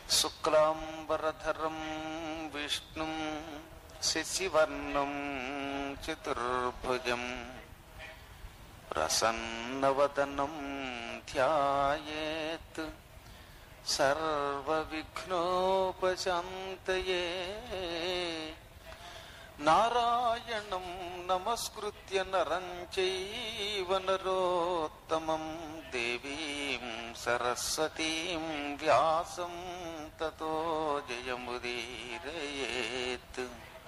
శుక్లాంబరధరం విష్ణుం శశివర్ణం చతుర్భుజం ప్రసన్నవదనం ధ్యాయేత్ సర్వవిఘ్నోపశాంతయే. నారాయణం నమస్కృత్య నరం చైవ నరోత్తమం దేవీం సరస్వతీం వ్యాసం తతో జయముదీరయేత్.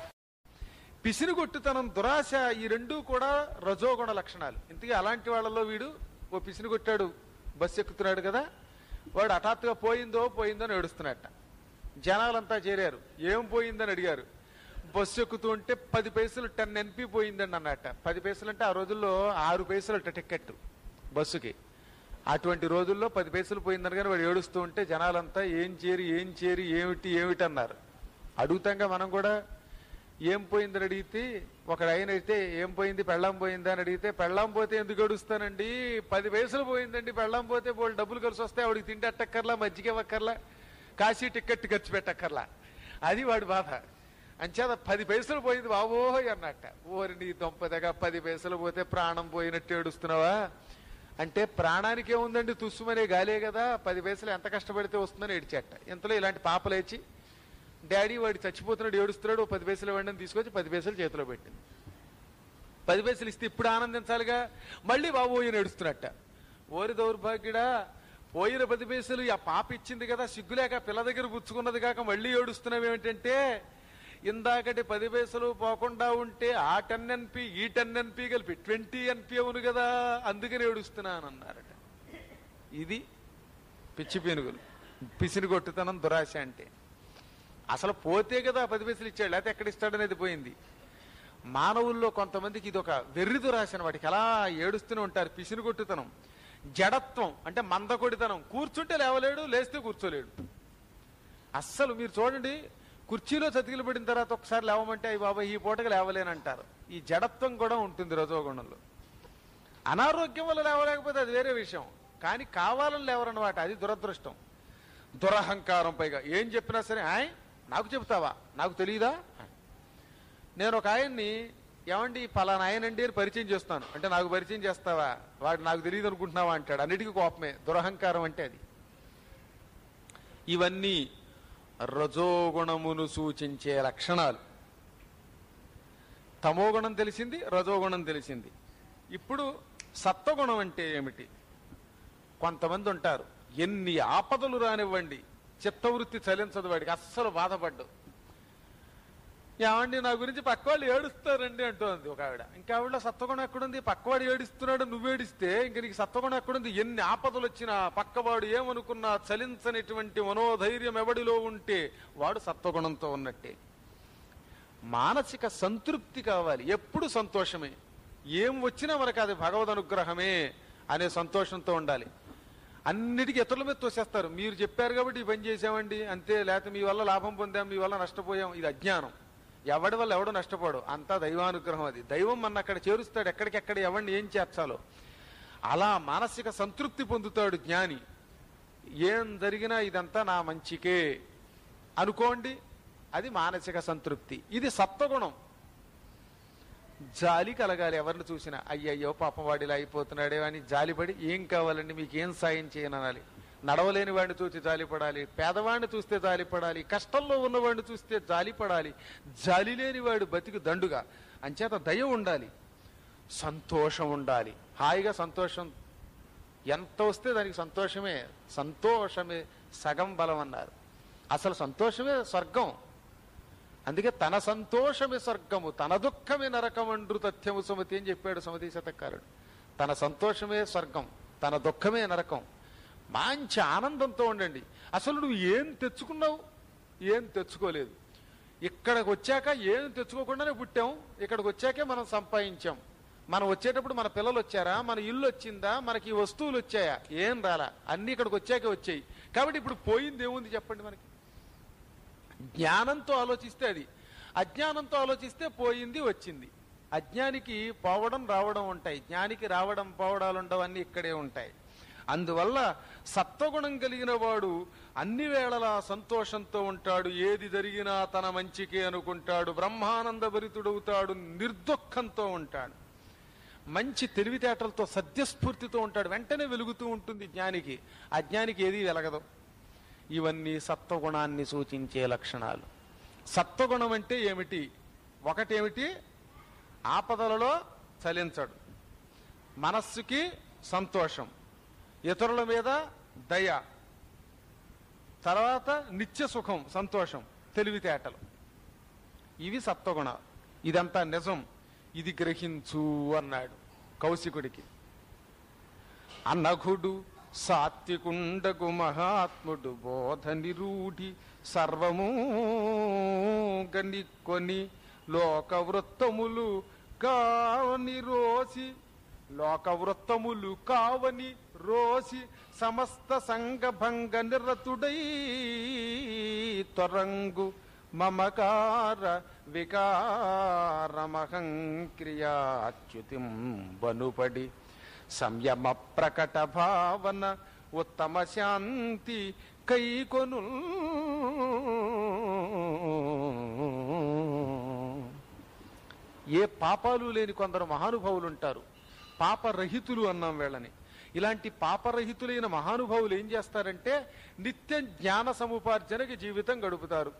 పిసినుగొట్టుతనం, దురాశ, ఈ రెండూ కూడా రజోగుణ లక్షణాలు. ఇంతకీ అలాంటి వాళ్ళలో వీడు ఓ పిసినుగొట్టాడు, బస్సు ఎక్కుతున్నాడు కదా, వాడు హఠాత్తుగా పోయిందో అని ఏడుస్తున్నట్ట. జనాలంతా చేరారు, ఏం పోయిందని అడిగారు. బస్సు ఎక్కుతూ ఉంటే 10 పైసలు 10 NP పోయిందండి అన్నట్ట. 10 పైసలు అంటే ఆ రోజుల్లో 6 పైసలు టికెట్ బస్సుకి. అటువంటి రోజుల్లో 10 పైసలు పోయిందని కానీ వాడు ఏడుస్తూ ఉంటే జనాలంతా ఏం చేరి ఏమిటి అన్నారు. అడుగుతాంగా మనం కూడా. ఏం పోయిందని అడిగితే ఒకడు ఆయన అయితే ఏం పోయింది, పెళ్ళాం పోయిందా అని అడిగితే, పెళ్ళాం పోతే ఎందుకు ఏడుస్తానండి, 10 పైసలు పోయిందండి, పెళ్ళాం పోతే వాళ్ళు డబ్బులు కలిసి వస్తాయి, ఆవిడికి తిండి అట్టక్కర్లా, మజ్జిగ ఇవ్వక్కర్లా, కాశీ టికెట్ ఖర్చు పెట్టక్కర్లా, అది వాడి బాధ. అంచేత 10 పైసలు పోయింది బాబోయ్ అన్నట్ట. ఓరి నీ దొంపదగా 10 పైసలు పోతే ప్రాణం పోయినట్టు ఏడుస్తున్నావా అంటే, ప్రాణానికి ఏముందండి, తుస్సుమనే గాలే కదా, 10 పైసలు ఎంత కష్టపడితే వస్తుందని ఏడ్చేట. ఇంతలో ఇలాంటి పాపలేచి, డాడీ వాడు చచ్చిపోతున్నాడు ఏడుస్తున్నాడు, 10 పైసలు ఇవ్వండి అని తీసుకొచ్చి 10 పైసలు చేతిలో పెట్టింది. 10 పైసలు ఇస్తే ఇప్పుడు ఆనందించాలిగా, మళ్ళీ బాబోయ్ అని ఏడుస్తున్నట్ట. ఓరి దౌర్భాగ్యుడా, పోయిన 10 పైసలు ఆ పాప ఇచ్చింది కదా, సిగ్గులేక పిల్ల దగ్గర పుచ్చుకున్నది కాక మళ్ళీ ఏడుస్తున్నావు ఏమిటంటే, ఇందాకటి 10 పైసలు పోకుండా ఉంటే ఆ 10 NP ఈ 10 NP కలిపి 20 NP అవును కదా, అందుకని ఏడుస్తున్నానన్నారట. ఇది పిచ్చి పీనుగులు, పిసినిగొట్టుతనం, దురాశ అంటే. అసలు పోతే కదా 10 పైసలు ఇచ్చాడు, లేకపోతే ఎక్కడ ఇస్తాడనేది పోయింది. మానవుల్లో కొంతమందికి ఇది ఒక వెర్రి దురాశ అని, వాటికి అలా ఏడుస్తూనే ఉంటారు. పిసినిగొట్టుతనం, జడత్వం అంటే మందకొడితనం, కూర్చుంటే లేవలేడు, లేస్తే కూర్చోలేడు. అస్సలు మీరు చూడండి, కుర్చీలో చతికిలు పడిన తర్వాత ఒకసారి లేవమంటే అయ్యి బాబా ఈ పూటగా లేవలేనంటారు. ఈ జడత్వం కూడా ఉంటుంది రజోగుణంలో. అనారోగ్యం వల్ల లేవలేకపోతే అది వేరే విషయం, కానీ కావాలని లేవరన్నమాట, అది దురదృష్టం. దురహంకారం. పైగా ఏం చెప్పినా సరే, నాకు చెబుతావా, నాకు తెలియదా. నేను ఒక ఆయన్ని, ఏమండి పలానా ఆయనండి అని పరిచయం చేస్తాను అంటే, నాకు పరిచయం చేస్తావా, వాడు నాకు తెలియదు అనుకుంటున్నావా అంటాడు. అన్నిటికీ కోపమే. దురహంకారం అంటే అది. ఇవన్నీ రజోగుణమును సూచించే లక్షణాలు. తమోగుణం తెలిసింది, రజోగుణం తెలిసింది. ఇప్పుడు సత్వగుణం అంటే ఏమిటి? కొంతమంది ఉంటారు, ఎన్ని ఆపదలు రానివ్వండి చిత్తవృత్తి చలించదు వాడికి, అస్సలు బాధపడ్డు. ఏమండి నా గురించి పక్కవాళ్ళు ఏడుస్తారండి అంటోంది ఒక ఆవిడ. ఇంకా ఆవిడ సత్వగుణం ఎక్కడుంది? పక్కవాడు ఏడుస్తున్నాడు, నువ్వేడిస్తే ఇంక నీకు సత్వగుణం ఎక్కడుంది? ఎన్ని ఆపదలు వచ్చినా, పక్కవాడు ఏమనుకున్నా చలించనిటువంటి మనోధైర్యం ఎవడిలో ఉంటే వాడు సత్వగుణంతో ఉన్నట్టే. మానసిక సంతృప్తి కావాలి, ఎప్పుడు సంతోషమే. ఏం వచ్చినా మనకు అది భగవద్ అనుగ్రహమే అనే సంతోషంతో ఉండాలి. అన్నిటికీ ఇతరుల మీద తోసేస్తారు. మీరు చెప్పారు కాబట్టి ఈ పని చేసామండి అంతే, లేకపోతే మీ వల్ల లాభం పొందాం, మీ వల్ల నష్టపోయాం, ఇది అజ్ఞానం. ఎవడి వల్ల ఎవడో నష్టపోడు, అంతా దైవానుగ్రహం. అది దైవం మన అక్కడ చేరుస్తాడు, ఎక్కడికెక్కడ ఎవరిని ఏం చేర్చాలో. అలా మానసిక సంతృప్తి పొందుతాడు జ్ఞాని. ఏం జరిగినా ఇదంతా నా మంచికే అనుకోండి, అది మానసిక సంతృప్తి. ఇది సత్వగుణం. జాలి కలగాలి, ఎవరిని చూసినా అయ్యయ్యో పాపం వాడిలా అయిపోతున్నాడే అని జాలిపడి, ఏం కావాలండి మీకు ఏం సాయం చేయననాలి. నడవలేని వాడిని చూసి జాలిపడాలి, పేదవాడిని చూస్తే జాలిపడాలి, కష్టంలో ఉన్నవాడిని చూస్తే జాలిపడాలి. జాలి లేని వాడు బతికి దండుగా. అంచేత దయ ఉండాలి, సంతోషం ఉండాలి. హాయిగా సంతోషం ఎంత వస్తే దానికి సంతోషమే. సంతోషమే సగం బలం అన్నారు. అసలు సంతోషమే స్వర్గం. అందుకే తన సంతోషమే స్వర్గము, తన దుఃఖమే నరకమండ్రు తథ్యము సుమతి అని చెప్పాడు సుమతి శతకారుడు. తన సంతోషమే స్వర్గం, తన దుఃఖమే నరకం. మంచి ఆనందంతో ఉండండి. అసలు నువ్వు ఏం తెచ్చుకున్నావు? ఏం తెచ్చుకోలేదు. ఇక్కడికి వచ్చాక ఏం తెచ్చుకోకుండానే పుట్టాం, ఇక్కడికి వచ్చాకే మనం సంపాదించాం. మనం వచ్చేటప్పుడు మన పిల్లలు వచ్చారా, మన ఇల్లు వచ్చిందా, మనకి వస్తువులు వచ్చాయా? ఏం రాలా, అన్ని ఇక్కడికి వచ్చాకే వచ్చాయి. కాబట్టి ఇప్పుడు పోయింది ఏముంది చెప్పండి మనకి? జ్ఞానంతో ఆలోచిస్తే అది, అజ్ఞానంతో ఆలోచిస్తే పోయింది వచ్చింది. అజ్ఞానికి పోవడం రావడం ఉంటాయి, జ్ఞానికి రావడం పోవడాలు ఉండవు, అన్నీ ఇక్కడే ఉంటాయి. అందువల్ల సత్వగుణం కలిగిన వాడు అన్ని వేళలా సంతోషంతో ఉంటాడు, ఏది జరిగినా తన మంచికే అనుకుంటాడు, బ్రహ్మానంద భరితుడవుతాడు, నిర్దుఃఖంతో ఉంటాడు, మంచి తెలివితేటలతో సద్యస్ఫూర్తితో ఉంటాడు, వెంటనే వెలుగుతూ ఉంటుంది జ్ఞానికి. అజ్ఞానికి ఏదీ వెలగదు. ఇవన్నీ సత్వగుణాన్ని సూచించే లక్షణాలు. సత్వగుణం అంటే ఏమిటి? ఒకటేమిటి, ఆపదలలో చలించడు, మనస్సుకి సంతోషం, ఇతరుల మీద దయ, తర్వాత నిత్య సుఖం, సంతోషం, తెలివితేటలు, ఇవి సత్వగుణ. ఇదంతా నిజం, ఇది గ్రహించు అన్నాడు కౌశికుడికి. అనఘుడు సాత్వికుండకు మహాత్ముడు బోధ నిరూఢి సర్వము గనికొని లోకవృత్తములు కావని రోసి, లోకవృత్తములు కావని రోసి సమస్త సంగభంగ నిరతుడై త్వరంగు మమకార వికారమహంక్రియాచ్యుతిం బనుపడి సంయమ ప్రకట భావన ఉత్తమ శాంతి కైకొను. ఏ పాపాలు లేని కొందరు మహానుభావులు ఉంటారు, పాపరహితులు అన్నాం వీళ్ళని. ఇలాంటి పాపరహితులైన మహానుభావులు ఏం చేస్తారంటే నిత్యం జ్ఞాన సముపార్జనకి జీవితం గడుపుతారు.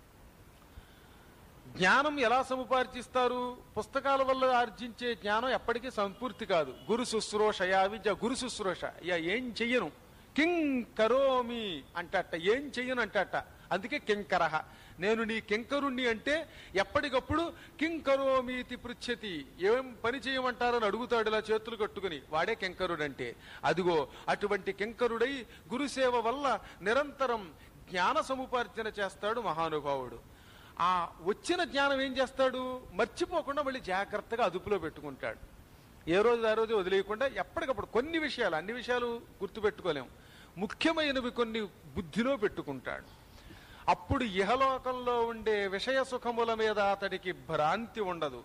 జ్ఞానం ఎలా సముపార్జిస్తారు? పుస్తకాల వల్ల ఆర్జించే జ్ఞానం ఎప్పటికీ సంపూర్తి కాదు. గురు శుశ్రూషయా విద్య. గురు శుశ్రూష, ఏం చెయ్యను, కిం కరోమి అంటట, ఏం చెయ్యను అంటట. అందుకే కింకరహ, నేను నీ కింకరుణ్ణి అంటే ఎప్పటికప్పుడు కిం కరోమీతి పృచ్ఛతి, ఏం పని చేయమంటారని అడుగుతాడు ఇలా చేతులు కట్టుకుని, వాడే కింకరుడంటే. అదిగో అటువంటి కింకరుడై గురుసేవ వల్ల నిరంతరం జ్ఞాన సముపార్జన చేస్తాడు మహానుభావుడు. ఆ వచ్చిన జ్ఞానం ఏం చేస్తాడు? మర్చిపోకుండా మళ్ళీ జాగ్రత్తగా అదుపులో పెట్టుకుంటాడు. ఏ రోజు ఆ రోజు వదిలేయకుండా ఎప్పటికప్పుడు కొన్ని విషయాలు, అన్ని విషయాలు గుర్తుపెట్టుకోలేము, ముఖ్యమైనవి కొన్ని బుద్ధిలో పెట్టుకుంటాడు. అప్పుడు ఇహలోకంలో ఉండే విషయ సుఖముల మీద అతడికి భ్రాంతి ఉండదు.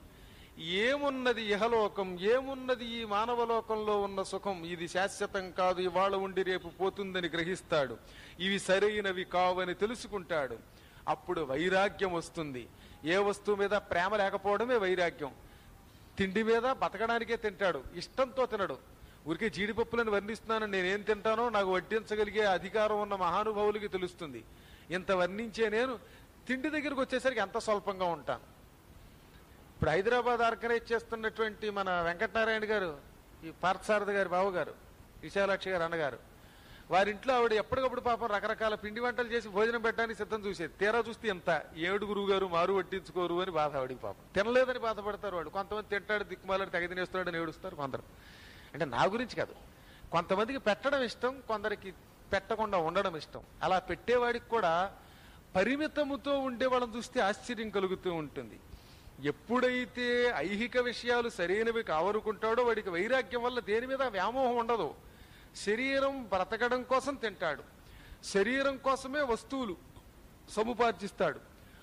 ఏమున్నది ఇహలోకం, ఏమున్నది ఈ మానవలోకంలో ఉన్న సుఖం, ఇది శాశ్వతం కాదు, ఇవాళ ఉండి రేపు పోతుందని గ్రహిస్తాడు. ఇవి సరైనవి కావని తెలుసుకుంటాడు. అప్పుడు వైరాగ్యం వస్తుంది. ఏ వస్తువు మీద ప్రేమ లేకపోవడమే వైరాగ్యం. తిండి మీద బతకడానికే తింటాడు, ఇష్టంతో తినడు. ఊరికే జీడిపప్పులను వర్ణిస్తున్నాను, నేనేం తింటానో నాకు వడ్డించగలిగే అధికారం ఉన్న మహానుభావులకి తెలుస్తుంది. ఇంత వర్ణించే నేను తిండి దగ్గరకు వచ్చేసరికి ఎంత స్వల్పంగా ఉంటాను. ఇప్పుడు హైదరాబాద్ ఆర్గనైజ్ చేస్తున్నటువంటి మన వెంకటనారాయణ గారు, ఈ పార్థసారథి గారి బావగారు, విశాలాక్షి గారు అన్నగారు, వారింట్లో ఆవిడ ఎప్పటికప్పుడు పాపం రకరకాల పిండి వంటలు చేసి భోజనం పెట్టడానికి సిద్ధం చూసేది. తీరా చూస్తే ఎంత 7 గురువు గారు మారు వడ్డించుకోరు అని బాధ ఆవిడికి. పాపం తినలేదని బాధపడతారు వాళ్ళు. కొంతమంది తింటాడు దిక్కుమాలని తెగ తినేస్తున్నాడని ఏడుస్తారు కొందరు. అంటే నా గురించి కాదు, కొంతమందికి పెట్టడం ఇష్టం, కొందరికి పెట్టకుండా ఉండడం ఇష్టం. అలా పెట్టేవాడికి కూడా పరిమితముతో ఉండే వాళ్ళని చూస్తే ఆశ్చర్యం కలుగుతూ ఉంటుంది. ఎప్పుడైతే ఐహిక విషయాలు సరైనవి కావనుకుంటాడో వాడికి వైరాగ్యం వల్ల దేని మీద వ్యామోహం ఉండదు. శరీరం బ్రతకడం కోసం తింటాడు, శరీరం కోసమే వస్తువులు సముపార్జిస్తాడు,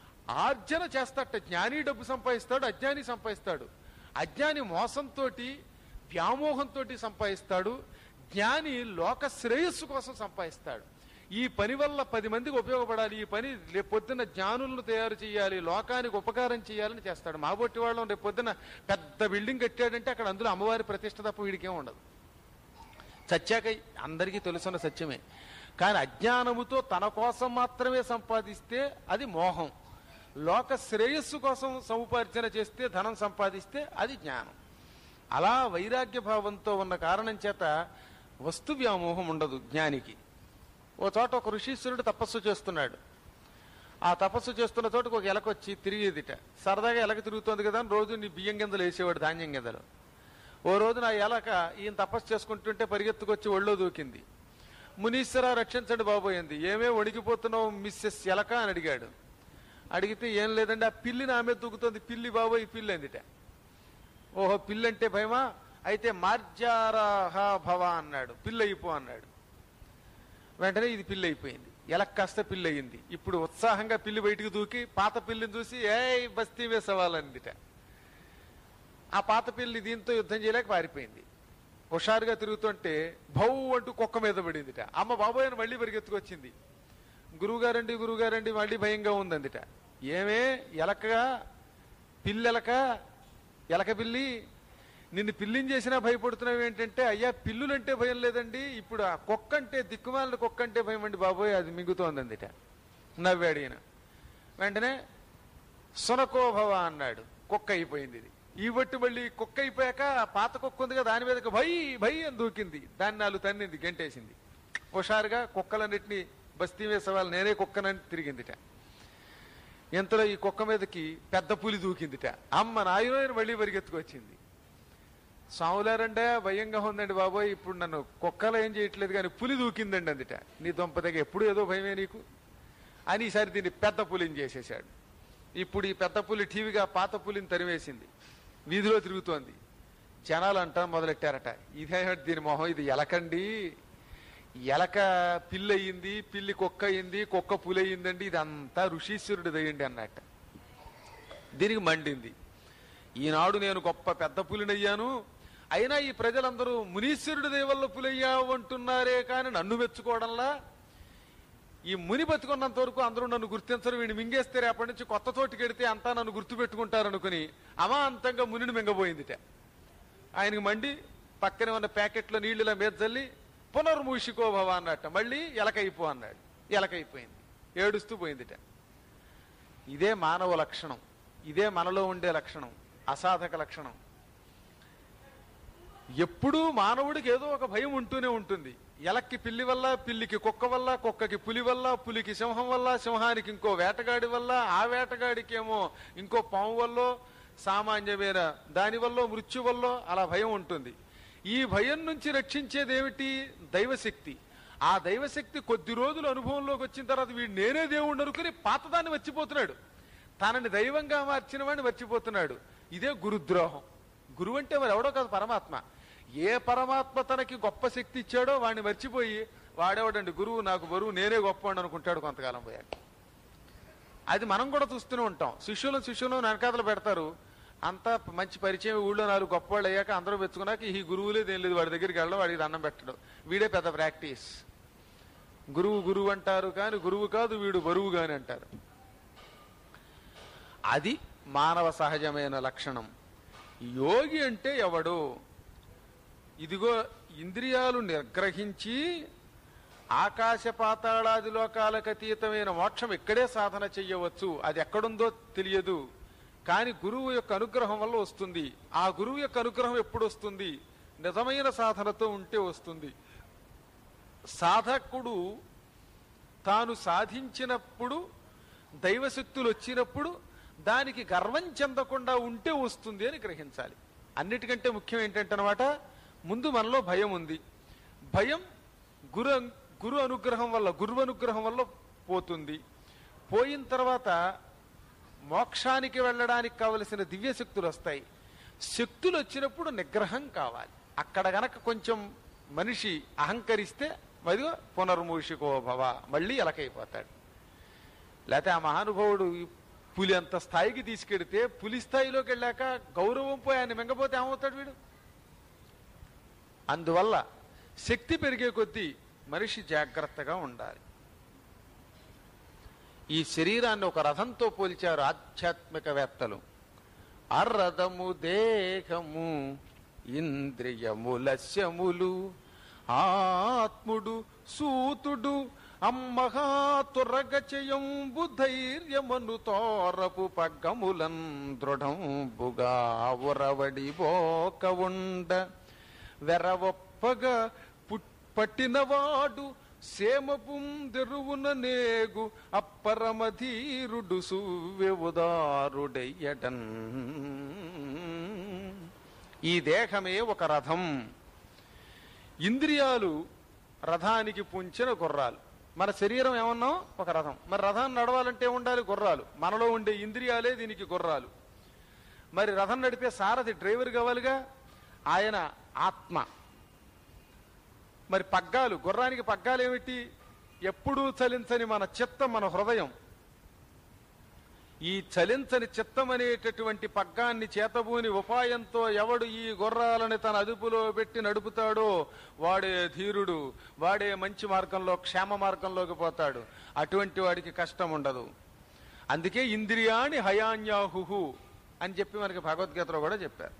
ఆర్జన చేస్తాట. జ్ఞాని డబ్బు సంపాదిస్తాడు, అజ్ఞాని సంపాదిస్తాడు. అజ్ఞాని మోసంతో వ్యామోహంతో సంపాదిస్తాడు, జ్ఞాని లోక శ్రేయస్సు కోసం సంపాదిస్తాడు. ఈ పని వల్ల 10 మందికి ఉపయోగపడాలి, ఈ పని రేపొద్దున జ్ఞానులను తయారు చేయాలి, లోకానికి ఉపకారం చేయాలని చేస్తాడు. మా బొట్టి వాళ్ళం రేపొద్దున పెద్ద బిల్డింగ్ కట్టాడంటే అక్కడ అందులో అమ్మవారి ప్రతిష్ట తప్ప వీడికేం ఉండదు. సత్యాక అందరికీ తెలుసున్న సత్యమే. కానీ అజ్ఞానముతో తన కోసం మాత్రమే సంపాదిస్తే అది మోహం, లోక శ్రేయస్సు కోసం సముపార్జన చేస్తే ధనం సంపాదిస్తే అది జ్ఞానం. అలా వైరాగ్య భావంతో ఉన్న కారణం చేత వస్తు వ్యామోహం ఉండదు జ్ఞానికి. ఓ చోట ఒక ఋషీశ్వరుడు తపస్సు చేస్తున్నాడు. ఆ తపస్సు చేస్తున్న చోటకు ఒక ఎలక వచ్చి తిరిగేదిట. సరదాగా ఎలక తిరుగుతోంది కదా అని రోజు నీ బియ్యం గింజలు వేసేవాడు, ధాన్యం గింజలు. ఓ రోజు నా ఎలక ఈయన తపస్సు చేసుకుంటుంటే పరిగెత్తుకొచ్చి ఒళ్ళో దూకింది. మునీశ్వర రక్షించండి బాబోయింది. ఏమే వణికిపోతున్నావు మిస్సెస్ ఎలక అని అడిగాడు. అడిగితే ఏం లేదండి ఆ పిల్లి నా మీద దూకుతోంది, పిల్లి బాబోయ్ పిల్లి అందిట. ఓహో పిల్లంటే భయమా, అయితే మార్జారాహ భవ అన్నాడు, పిల్లి అయిపో అన్నాడు. వెంటనే ఇది పిల్లి అయిపోయింది, ఎలక కాస్త పిల్లి అయ్యింది. ఇప్పుడు ఉత్సాహంగా పిల్లి బయటికి దూకి పాత పిల్లిని చూసి ఏయ్ బస్తీ మీద సవాలందిట. ఆ పాత పిల్లి దీంతో యుద్ధం చేయలేక పారిపోయింది. హుషారుగా తిరుగుతుంటే భౌ అంటూ కుక్క మీద పడిందిట. అమ్మ బాబోయ్ అని మళ్ళీ పరిగెత్తుకొచ్చింది. గురువుగారండి మళ్ళీ భయంగా ఉందందిట. ఏమే ఎలకగా పిల్లెలక ఎలక పిల్లి, నిన్ను పిల్లిని చేసినా భయపడుతున్నావు ఏంటంటే, అయ్యా పిల్లులంటే భయం లేదండి, ఇప్పుడు ఆ కుక్క అంటే దిక్కుమాలిన కుక్క అంటే భయం అండి బాబోయ్, అది మింగుతోందందిట. నవ్వాడు ఈయన. వెంటనే సునకోభవ అన్నాడు. కుక్క అయిపోయింది ఇది. ఈ బట్టి మళ్ళీ కుక్క అయిపోయాక పాత కుక్క ఉంది కదా, దాని మీదకి భై అని దూకింది. దాన్ని 4 తన్నింది, గంటేసింది. హుషారుగా కుక్కలన్నింటినీ బస్తీ వేసేవాళ్ళు నేనే కుక్కనని తిరిగిందిట. ఇంతలో ఈ కుక్క మీదకి పెద్ద పులి దూకిందిట. అమ్మ నాయన మళ్ళీ పరిగెత్తుకొచ్చింది. సాములారంటే భయంగా ఉందండి బాబోయ్, ఇప్పుడు నన్ను కుక్కలు ఏం చేయట్లేదు కానీ పులి దూకిందండి అందుట. నీ దొంపదగ ఎప్పుడు ఏదో భయమే నీకు అని ఈసారి దీన్ని పెద్ద పులిని చేసేశాడు. ఇప్పుడు ఈ పెద్ద పులి టీవీగా పాత పులిని తరివేసింది, వీధిలో తిరుగుతోంది. జనాలు అంటా మొదలెట్టారట, ఇదే దీని మొహం, ఇది ఎలకండి, ఎలక పిల్లి అయ్యింది, పిల్లి కుక్క అయింది, కుక్క పులి అయ్యిందండి, ఇదంతా ఋషీశ్వరుడు దయ్యండి అన్నట్ట. దీనికి మండింది. ఈనాడు నేను గొప్ప పెద్ద పులినయ్యాను, అయినా ఈ ప్రజలందరూ మునీశ్వరుడి దయవల్ల పులయ్యావు అంటున్నారే కానీ నన్ను మెచ్చుకోవడంలా, ఈ ముని బతుకున్నంత వరకు అందరూ నన్ను గుర్తించరు, వీడిని మింగేస్తే రేపటి నుంచి కొత్త తోటికి వెడితే అంతా నన్ను గుర్తు పెట్టుకుంటారనుకుని అమాంతంగా మునిని మింగబోయిందిట. ఆయనకి మండి పక్కనే ఉన్న ప్యాకెట్లో నీళ్లులా మీద చల్లి పునర్మూషికోభవ అన్నట్ట, మళ్ళీ ఎలకైపో అన్నాడు. ఎలకైపోయింది, ఏడుస్తూ పోయిందిట. ఇదే మానవ లక్షణం, ఇదే మనలో ఉండే లక్షణం, అసాధక లక్షణం. ఎప్పుడూ మానవుడికి ఏదో ఒక భయం ఉంటూనే ఉంటుంది. ఎలక్కి పిల్లి వల్ల, పిల్లికి కుక్క వల్ల, కుక్కకి పులి వల్ల, పులికి సింహం వల్ల, సింహానికి ఇంకో వేటగాడి వల్ల, ఆ వేటగాడికి ఏమో ఇంకో పాము వల్ల, సామాన్యమైన దానివల్ల, మృత్యు వల్ల అలా భయం ఉంటుంది. ఈ భయం నుంచి రక్షించేది ఏమిటి? దైవశక్తి. ఆ దైవశక్తి కొద్ది రోజులు అనుభవంలోకి వచ్చిన తర్వాత వీడు నేనే దేవుణ్ణి అనుకుని పాతదాన్ని మర్చిపోతున్నాడు, తనని దైవంగా మార్చిన వాడిని మర్చిపోతున్నాడు. ఇదే గురుద్రోహం. గురువు అంటే మరి ఎవడో కాదు, పరమాత్మ. ఏ పరమాత్మ తనకి గొప్ప శక్తి ఇచ్చాడో వాడిని మర్చిపోయి వాడేవాడండి గురువు, నాకు బరువు, నేనే గొప్పవాడు అనుకుంటాడు కొంతకాలం పోయాక. అది మనం కూడా చూస్తూనే ఉంటాం. శిష్యులను వెనకాతలు పెడతారు, అంతా మంచి పరిచయం, ఊళ్ళో 4 గొప్పవాళ్ళు అయ్యాక అందరూ మెచ్చుకున్నాక ఈ గురువులే దేని లేదు, వాడి దగ్గరికి వెళ్ళడం, వాడికి దండం పెట్టడం, వీడే పెద్ద ప్రాక్టీస్. గురువు అంటారు కానీ గురువు కాదు, వీడు బరువు గాని అంటారు. అది మానవ సహజమైన లక్షణం. యోగి అంటే ఎవడు? ఇదిగో ఇంద్రియాలు నిగ్రహించి ఆకాశ పాతాళాది లోకాలకు అతీతమైన మోక్షం ఇక్కడే సాధన చెయ్యవచ్చు. అది ఎక్కడుందో తెలియదు, కానీ గురువు యొక్క అనుగ్రహం వల్ల వస్తుంది. ఆ గురువు యొక్క అనుగ్రహం ఎప్పుడు వస్తుంది? నిజమైన సాధనతో ఉంటే వస్తుంది. సాధకుడు తాను సాధించినప్పుడు, దైవశక్తులు వచ్చినప్పుడు దానికి గర్వం చెందకుండా ఉంటే వస్తుంది అని గ్రహించాలి. అన్నిటికంటే ముఖ్యం ఏంటంటే అన్నమాట, ముందు మనలో భయం ఉంది. భయం గురు అనుగ్రహం వల్ల పోతుంది. పోయిన తర్వాత మోక్షానికి వెళ్ళడానికి కావలసిన దివ్య శక్తులు వస్తాయి. శక్తులు వచ్చినప్పుడు నిగ్రహం కావాలి. అక్కడ గనక కొంచెం మనిషి అహంకరిస్తే మదిగో పునర్మూషికోభవ, మళ్ళీ ఎలకైపోతాడు. లేకపోతే ఆ మహానుభావుడు పులి అంత స్థాయికి తీసుకెడితే పులి స్థాయిలోకి వెళ్ళాక గౌరవం పోయి ఆయన మింగపోతే ఏమవుతాడు వీడు? అందువల్ల శక్తి పెరిగే కొద్దీ మనిషి జాగ్రత్తగా ఉండాలి. ఈ శరీరాన్ని ఒక రథంతో పోల్చారు ఆధ్యాత్మికవేత్తలు. అరథము దేహము ఇంద్రియములస్యములు, ఆత్ముడు సూతుడు అమ్మహా తురగచయంబు ధైర్యమను తోరపు పగ్గములన్ దృఢంబుగా ఉరవడి బోక ఉండ, వెరవొప్పగా పట్టినవాడు సేమపుందెరువున నేగు అప్పరమధీరుడు సువ్యవుదారుడయ్యడన్. ఈ దేహమే ఒక రథం. ఇంద్రియాలు రథానికి పుంచిన గుర్రాలు. మన శరీరం ఏమన్నాం? ఒక రథం. మరి రథాన్ని నడవాలంటే ఉండాలి గుర్రాలు. మనలో ఉండే ఇంద్రియాలే దీనికి గుర్రాలు. మరి రథం నడిపే సారథి డ్రైవర్ కావాలిగా, ఆయన ఆత్మ. మరి పగ్గాలు, గుర్రానికి పగ్గాలు ఏమిటి? ఎప్పుడూ చలించని మన చిత్తం, మన హృదయం. ఈ చలించని చిత్తం అనేటటువంటి పగ్గాన్ని చేతబూని ఉపాయంతో ఎవడు ఈ గుర్రాలని తన అదుపులో పెట్టి నడుపుతాడో వాడే ధీరుడు, వాడే మంచి మార్గంలో క్షేమ మార్గంలోకి పోతాడు. అటువంటి వాడికి కష్టం ఉండదు. అందుకే ఇంద్రియాణి హయాన్యాహు అని చెప్పి మనకి భగవద్గీతలో కూడా చెప్పారు.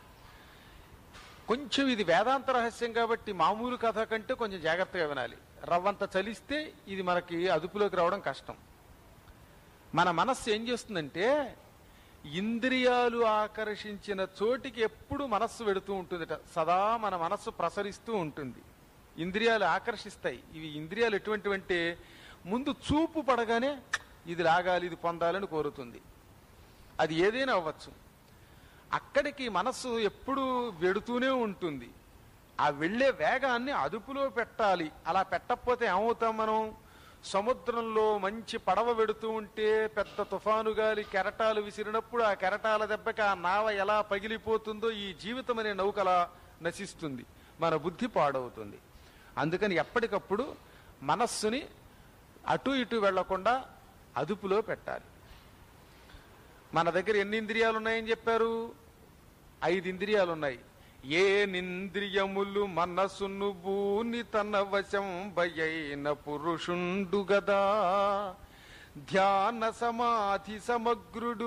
కొంచెం ఇది వేదాంత రహస్యం కాబట్టి మామూలు కథ కంటే కొంచెం జాగ్రత్తగా వినాలి. రవ్వంత చలిస్తే ఇది మనకి అదుపులోకి రావడం కష్టం. మన మనస్సు ఏం చేస్తుందంటే ఇంద్రియాలు ఆకర్షించిన చోటికి ఎప్పుడు మనస్సు వెడుతూ ఉంటుందిట. సదా మన మనస్సు ప్రసరిస్తూ ఉంటుంది. ఇంద్రియాలు ఆకర్షిస్తాయి. ఇవి ఇంద్రియాలు ఎటువంటివంటే ముందు చూపు పడగానే ఇది లాగాలి, ఇది పొందాలని కోరుతుంది. అది ఏదైనా అవ్వచ్చు. అక్కడికి మనస్సు ఎప్పుడు వెడుతూనే ఉంటుంది. ఆ వెళ్లే వేగాన్ని అదుపులో పెట్టాలి. అలా పెట్టకపోతే ఏమవుతాం మనం? సముద్రంలో మంచి పడవ వెడుతూ ఉంటే పెద్ద తుఫాను గాలి కెరటాలు విసిరినప్పుడు ఆ కెరటాల దెబ్బకి ఆ నావ ఎలా పగిలిపోతుందో ఈ జీవితం అనే నౌకలా నశిస్తుంది, మన బుద్ధి పాడవుతుంది. అందుకని ఎప్పటికప్పుడు మనస్సుని అటు ఇటు వెళ్లకుండా అదుపులో పెట్టాలి. మన దగ్గర ఎన్ని ఇంద్రియాలు ఉన్నాయని చెప్పారు? 5 ఇంద్రియాలు ఉన్నాయి. ఏ నింద్రియములు మనసును బూని తన వశం భయైన పురుషుండు గదా, ధ్యాన సమాధి సమగ్రుడు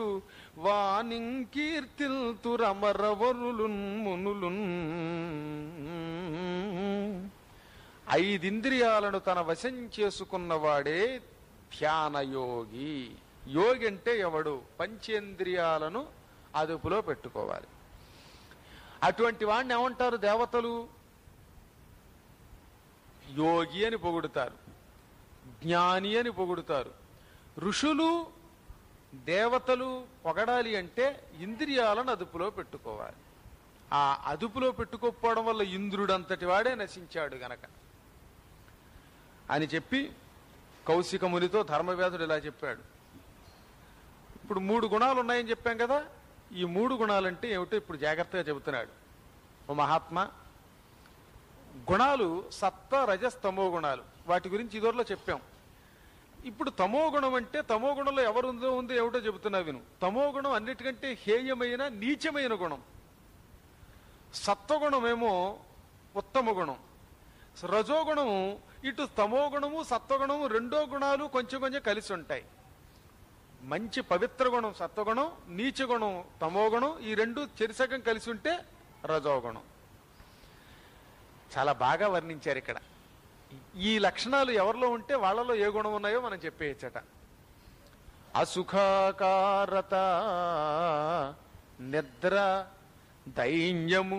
వానింకీర్తిల్తురమరవరులున్ మునులున్. 5 ఇంద్రియాలను తన వశం చేసుకున్నవాడే ధ్యానయోగి. యోగి అంటే ఎవడు? పంచేంద్రియాలను అదుపులో పెట్టుకోవాలి. అటువంటి వాడిని ఏమంటారు దేవతలు? యోగి అని పొగుడుతారు, జ్ఞాని అని పొగుడుతారు. ఋషులు దేవతలు పొగడాలి అంటే ఇంద్రియాలను అదుపులో పెట్టుకోవాలి. ఆ అదుపులో పెట్టుకోకపోవడం వల్ల ఇంద్రుడంతటి వాడే నశించాడు గనక అని చెప్పి కౌశిక మునితో ధర్మవ్యాధుడు ఇలా చెప్పాడు. ఇప్పుడు 3 గుణాలు ఉన్నాయని చెప్పాం కదా. ఈ 3 గుణాలంటే ఏమిటో ఇప్పుడు జాగ్రత్తగా చెబుతున్నాడు. ఓ మహాత్మా, గుణాలు సత్వ రజస్ తమో గుణాలు. వాటి గురించి ఇదివరలో చెప్పాం. ఇప్పుడు తమో గుణం అంటే తమో గుణంలో ఎవరు ఉందో ఏమిటో చెబుతున్నా విను. తమో గుణం అన్నిటికంటే హేయమైన నీచమైన గుణం. సత్వగుణమేమో ఉత్తమ గుణం. రజోగుణము ఇటు తమో గుణము సత్వగుణము రెండో గుణాలు కొంచెం కొంచెం కలిసి ఉంటాయి. మంచి పవిత్ర గుణం సత్వగుణం, నీచ గుణం తమోగుణం, ఈ రెండు చెరిసగం కలిసి ఉంటే రజోగుణం. చాలా బాగా వర్ణించారు ఇక్కడ. ఈ లక్షణాలు ఎవరిలో ఉంటే వాళ్ళలో ఏ గుణం ఉన్నాయో మనం చెప్పేయచ్చట. అసుఖాకారత, నిద్ర, దైన్యము,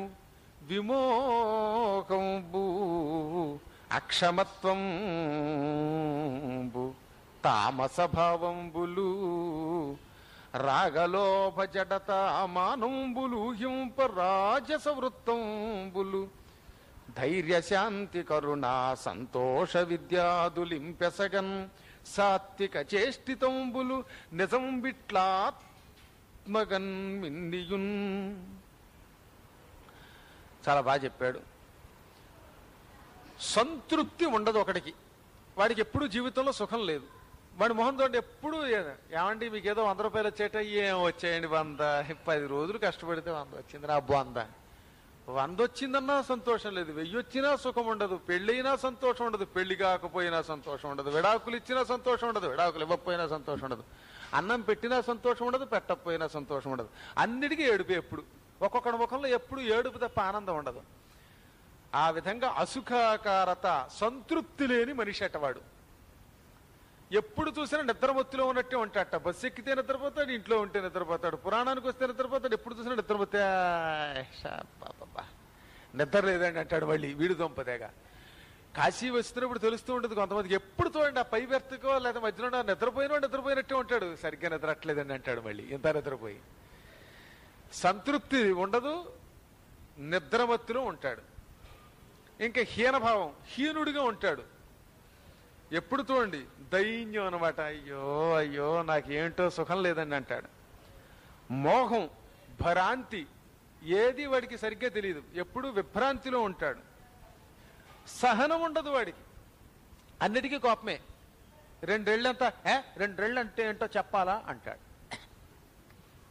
విమోహంబు, అక్షమత్వంబు, తామసభావంబులు, రాగలోభ జడత మానంబులు, హింప రాజస వృత్తంబులు, ధైర్యశాంతి కరుణా సంతోష విద్యాదులింపెసగన్, సాత్విక చేష్టితంబులు, నిజం బిట్లాత్మగన్ మిన్నియున్. చాలా బాగా చెప్పాడు. సంతృప్తి ఉండదు ఒకడికి. వాడికి ఎప్పుడు జీవితంలో సుఖం లేదు. వాడి మొహం తోటి ఎప్పుడు ఏమండి మీకు ఏదో 100 రూపాయలు వచ్చేట, ఏం వచ్చాయండి 100, 10 రోజులు కష్టపడితే 100 వచ్చింది, నా 100 వచ్చిందన్నా సంతోషం లేదు, 1000 వచ్చినా సుఖం ఉండదు, పెళ్ళైనా సంతోషం ఉండదు, పెళ్లి కాకపోయినా సంతోషం ఉండదు, విడాకులు ఇచ్చినా సంతోషం ఉండదు, విడాకులు ఇవ్వకపోయినా సంతోషం ఉండదు, అన్నం పెట్టినా సంతోషం ఉండదు, పెట్టకపోయినా సంతోషం ఉండదు. అన్నిటికీ ఏడుపు. ఎప్పుడు ఒక్కొక్కడి ముఖంలో ఎప్పుడు ఏడుపు తప్ప ఆనందం ఉండదు. ఆ విధంగా అసుఖాకారత, సంతృప్తి లేని మనిషి అటవాడు. ఎప్పుడు చూసినా నిద్రమత్తులో ఉన్నట్టే ఉంటాడట. బస్సు ఎక్కితే నిద్రపోతాడు, ఇంట్లో ఉంటే నిద్రపోతాడు, పురాణానికి వస్తే నిద్రపోతాడు, ఎప్పుడు చూసినా నిద్రపోతే నిద్ర లేదండి అంటాడు. మళ్ళీ వీడు దొంపదేగా. కాశీ వస్తున్నప్పుడు తెలుస్తూ ఉంటుంది కొంతమందికి. ఎప్పుడు చూడండి ఆ పై బెర్త్కో లేదా మధ్యలో నిద్రపోయినట్టే ఉంటాడు, సరిగ్గా నిద్రట్లేదండి అంటాడు. మళ్ళీ ఇంత నిద్రపోయి సంతృప్తి ఉండదు, నిద్రమత్తులో ఉంటాడు. ఇంకా హీనభావం, హీనుడిగా ఉంటాడు. ఎప్పుడు చూడండి దైన్యం అనమాట. అయ్యో అయ్యో నాకేంటో సుఖం లేదండి అంటాడు. మోహం, భ్రాంతి, ఏది వాడికి సరిగ్గా తెలియదు, ఎప్పుడు విభ్రాంతిలో ఉంటాడు. సహనం ఉండదు వాడికి, అన్నిటికీ కోపమే. 2 ఏళ్ళంతా 2 ఏళ్ళు అంటే ఏంటో చెప్పాలా అంటాడు.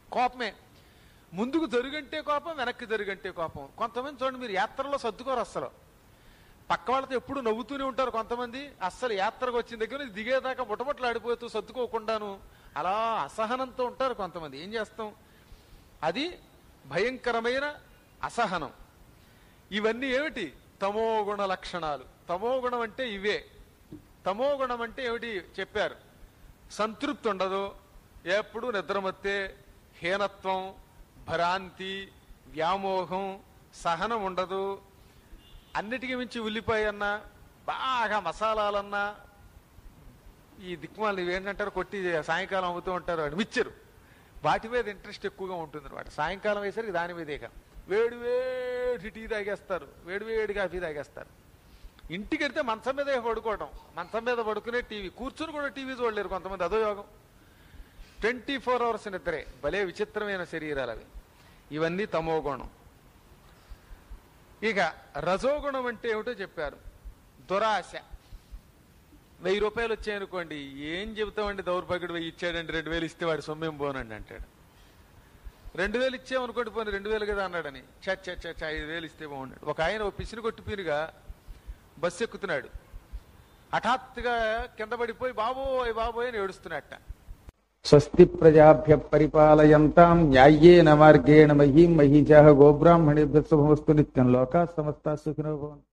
కోపమే. ముందుకు జరుగంటే కోపం, వెనక్కి జరుగంటే కోపం. కొంతమంది చూడండి, మీరు యాత్రలో సర్దుకోరు అస్సలు. పక్క వాళ్ళతో ఎప్పుడు నవ్వుతూనే ఉంటారు కొంతమంది. అస్సలు యాత్రకు వచ్చిన దగ్గర నుంచి దిగేదాకా ముటముటలాడిపోతూ సర్దుకోకుండాను అలా అసహనంతో ఉంటారు కొంతమంది. ఏం చేస్తాం, అది భయంకరమైన అసహనం. ఇవన్నీ ఏమిటి? తమోగుణ లక్షణాలు. తమోగుణం అంటే ఇవే. తమోగుణం అంటే ఏమిటి చెప్పారు? సంతృప్తి ఉండదు, ఎప్పుడు నిద్రమత్తే, హీనత్వం, భ్రాంతి, వ్యామోహం, సహనం ఉండదు. అన్నిటికీ మించి ఉల్లిపాయ అన్నా, బాగా మసాలాలన్నా, ఈ దిక్మాలు ఇవేంటంటారు కొట్టి సాయంకాలం అవుతూ ఉంటారు వాడు మిచ్చరు, వాటి మీద ఇంట్రెస్ట్ ఎక్కువగా ఉంటుంది అనమాట. సాయంకాలం వేసరికి దాని మీదేక వేడి వేడి టీ తాగేస్తారు, వేడి వేడి కాఫీ తాగేస్తారు. ఇంటికి వెళ్తే మంచం మీద పడుకోవడం, మంచం మీద పడుకునే టీవీ, కూర్చుని కూడా టీవీ చూడలేరు కొంతమంది, అదో యోగం. 24 hours నిద్రే. భలే విచిత్రమైన శరీరాలు అవి. ఇవన్నీ తమోగుణం. ఇక రజోగుణం అంటే ఏమిటో చెప్పారు. దురాశ. 1000 రూపాయలు వచ్చాయనుకోండి, ఏం చెబుతామండి, దౌర్భాగ్యుడు 1000 ఇచ్చాడండి, 2000 ఇస్తే వాడు సొమ్మేం పోనండి అంటాడు. 2000 ఇచ్చామనుకోండి, పోనీ 2000 కదా అన్నాడని, చ 5000 ఇస్తే బాగున్నాడు. ఒక ఆయన ఓ పిసిని కొట్టిపీనుగా బస్సు ఎక్కుతున్నాడు, హఠాత్తుగా కింద పడిపోయి బాబోయ్ బాబోయ్ అని ఏడుస్తున్నట్ట. స్వస్తి ప్రజాభ్య పరిపాలయంతాం న్యాయేన మార్గేణ మహీం మహీజాః గోబ్రాహ్మణేభ్యः శుభమస్తు నిత్యం లోకాః సమస్తాః సుఖినో భవంతు.